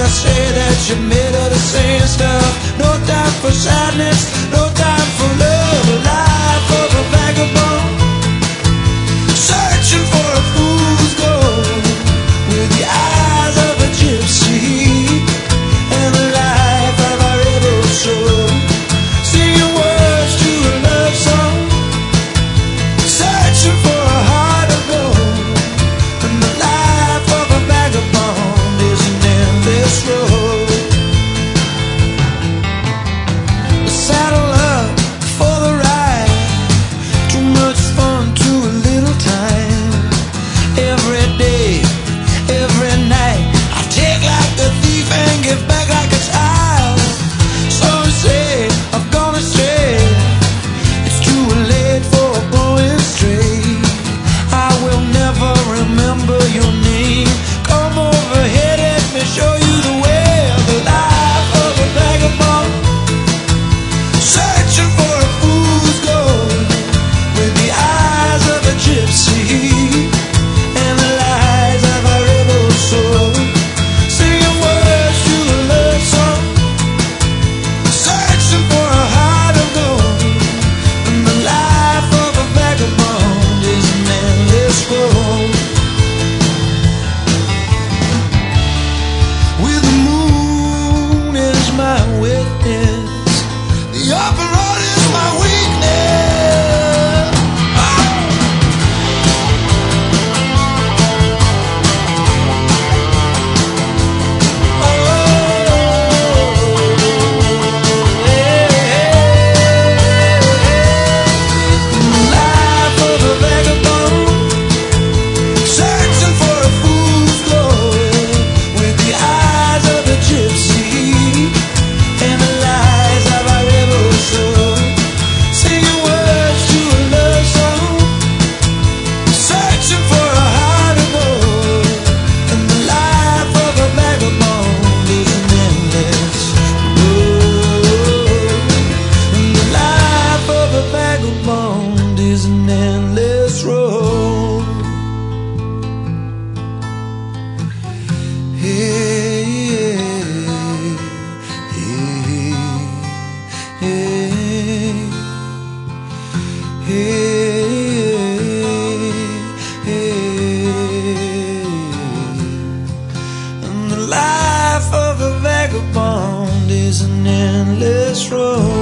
say that you're made of the same stuff. No time for sadness, no time for love. A life of a vagabond, searching for a fool's gold, with the eyes of a gypsy and the life of a rebel soul. Singing words to a love song, searching for a heart of gold. And the life of a vagabond is an endless road. Saddle up for the ride, too much fun, too little time. Every day, every night, I take like a thief and give back like a child. Some say I've gone astray, it's too late for going straight. I will never remember your name. Come over here, let me show you the way. The life of a vagabond, searching for a fool's gold, with the eyes of a gypsy and the lies of a rebel soul. Singing words to a love song, searching for a heart of gold. And the life of a vagabond is an endless road. With the moon as my witness, the open road is my weakness. Life of a vagabond, searching for a fool's gold, with the eyes of a gypsy and the lies of a rebel soul. Singing words to a love song, searching for a heart of gold. And the life of a vagabond is an endless road. And the life of a vagabond is an endless road. Hey, hey, hey. And the life of a vagabond is an endless road.